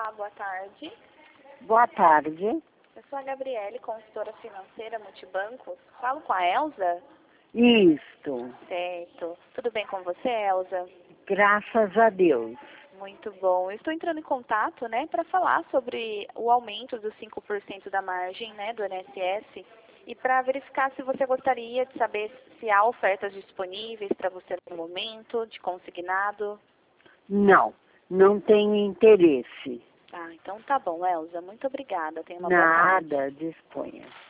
Olá, boa tarde. Boa tarde. Eu sou a Gabriele, consultora financeira Multibancos. Falo com a Elza? Isto. Certo. Tudo bem com você, Elza? Graças a Deus. Muito bom. Eu estou entrando em contato, para falar sobre o aumento dos 5% da margem, do INSS e para verificar se você gostaria de saber se há ofertas disponíveis para você no momento, de consignado. Não tenho interesse. Ah, então tá bom, Elza. Muito obrigada. Tenha uma boa tarde. Nada, disponha.